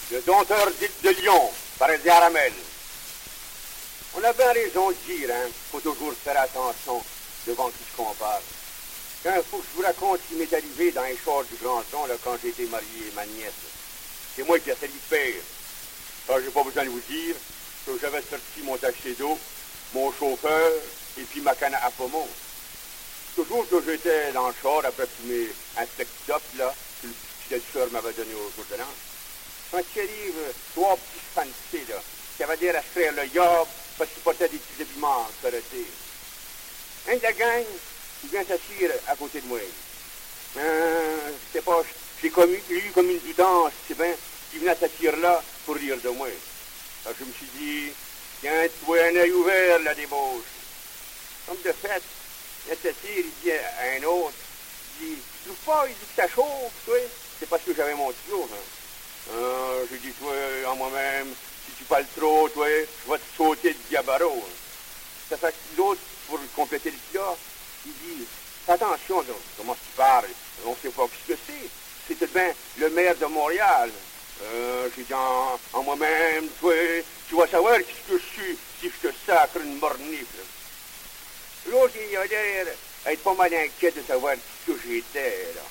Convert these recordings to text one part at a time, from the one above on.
le dompteur de Lyon, par Aramel. On a bien raison de dire, hein, faut toujours faire attention devant qui se compare. Il faut que je vous raconte ce qui m'est arrivé dans les chars du Grand Tron, là, quand j'ai été marié ma nièce. C'est moi qui ai fait le père. Alors, j'ai pas besoin de vous dire que j'avais sorti mon taché d'eau, mon chauffeur, et puis ma canne à poumon. Toujours que j'étais dans le char, après tous mes insectopes, là, que le petit soeur m'avait donné au jour de l'an. Quand il arrive, trois petits fancy, là, qui avaient l'air à se faire le yob, parce qu'ils portaient des petits habillements ferretés. Un de la gang, il vient s'asseoir à côté de moi. Je sais pas, j'ai eu comme une doutance, c'est bien, qui venait s'asseoir là pour rire de moi. Alors je me suis dit, tiens, toi un œil ouvert, la débauche. Comme de fait, il s'assire, il dit à un autre, il dit, tu trouves pas, il dit que ça chauffe, toi? C'est parce que j'avais mon tuyau, hein. J'ai dit, toi, en moi-même, si tu parles trop, toi, je vais te sauter du diabaro. Hein. Ça fait que l'autre, pour compléter le plat, il dit, fais attention, donc, comment tu parles? On ne sait pas ce que c'est. C'est tout de même le maire de Montréal. J'ai dit en moi-même, toi, tu vas savoir ce que je suis si je te sacre une mornifle. L'autre, il a l'air être pas mal inquiet de savoir ce que j'étais, là.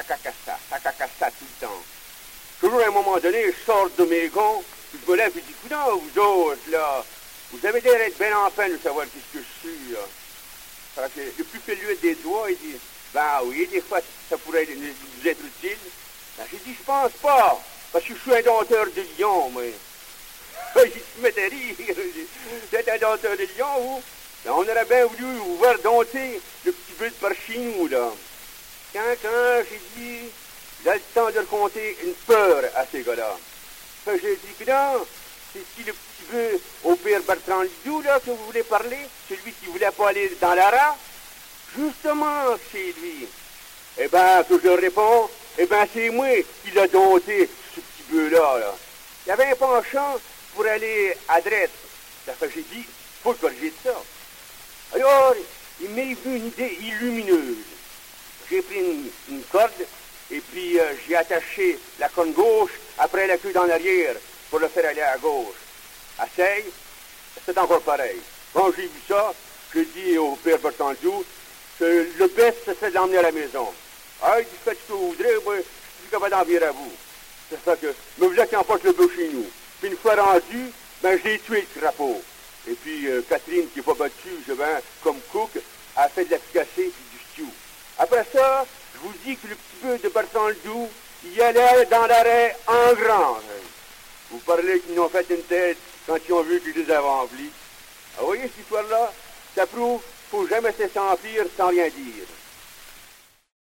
Ça tout le temps. Toujours à un moment donné, je sors de mes gonds, puis je me lève et je dis, coudonc, vous autres, là, vous avez l'air d'être bien en peine de savoir ce que je suis, là. Parce que depuis que lui des doigts, il dit, ben oui, des fois, ça pourrait vous être utile. Ben, j'ai dit, je pense pas, parce que je suis un dompteur de lion, moi. Il se mettait à rire. Vous êtes un dompteur de lion, vous? Ben, on aurait bien voulu vous voir dompter le petit but par chez nous, là. Quand j'ai dit, j'ai le temps de raconter une peur à ces gars-là. J'ai dit que non, c'est qui le petit bœuf au père Bertrand Lidou, là, que vous voulez parler? Celui qui voulait pas aller dans l'ara? Justement, c'est lui. Eh ben, que je réponds, eh ben, c'est moi qui l'a dompté, ce petit bœuf-là, là. Il y avait un penchant pour aller à droite. Ça fait que j'ai dit, faut corriger de ça. Alors, il m'est venu une idée illumineuse. J'ai pris une corde, et puis j'ai attaché la corne gauche après la queue dans l'arrière pour le faire aller à gauche. Essaye, c'est encore pareil. Quand j'ai vu ça, j'ai dit au père Bertandou que le best, c'est de l'emmener à la maison. Ah, il dit, faites ce que vous voudrez, moi, je suis capable d'en venir à vous. C'est ça que, me voilà qui emporte le bœuf chez nous. Puis une fois rendu, ben, j'ai tué le crapaud. Et puis Catherine, qui n'est pas battue, je vais, comme cook, a fait de la figacée et du stew. Après ça, je vous dis que le petit bœuf de Bertrand Ledoux, il allait dans l'arrêt en grand. Vous parlez qu'ils n'ont fait une tête quand ils ont vu que je les avais emplis. Ah, vous voyez cette histoire-là? Ça prouve qu'il ne faut jamais se sentir sans rien dire.